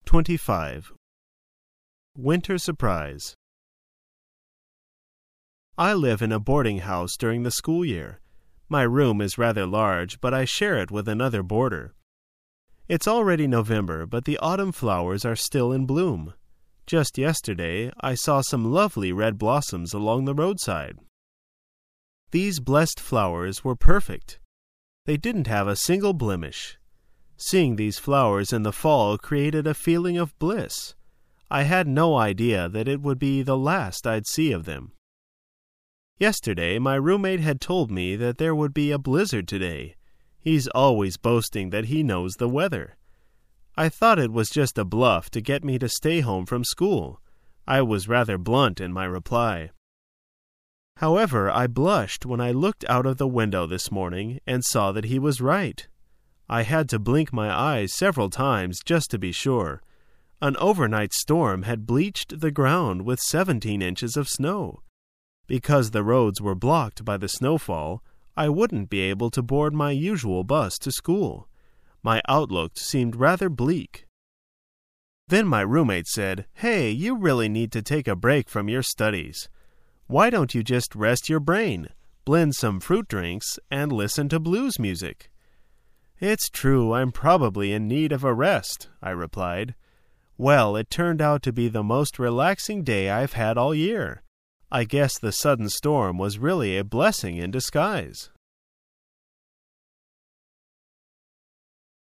25. Winter Surprise. I live in a boarding house during the school year. My room is rather large, but I share it with another boarder. It's already November, but the autumn flowers are still in bloom. Just yesterday, I saw some lovely red blossoms along the roadside. These blessed flowers were perfect. They didn't have a single blemish. Seeing these flowers in the fall created a feeling of bliss. I had no idea that it would be the last I'd see of them. Yesterday, my roommate had told me that there would be a blizzard today. He's always boasting that he knows the weather. I thought it was just a bluff to get me to stay home from school. I was rather blunt in my reply. However, I blushed when I looked out of the window this morning and saw that he was right. I had to blink my eyes several times just to be sure. An overnight storm had bleached the ground with 17 inches of snow. Because the roads were blocked by the snowfall, I wouldn't be able to board my usual bus to school. My outlook seemed rather bleak. Then my roommate said, "Hey, you really need to take a break from your studies. Why don't you just rest your brain, blend some fruit drinks, and listen to blues music?" "It's true, I'm probably in need of a rest," I replied. Well, it turned out to be the most relaxing day I've had all year. I guess the sudden storm was really a blessing in disguise.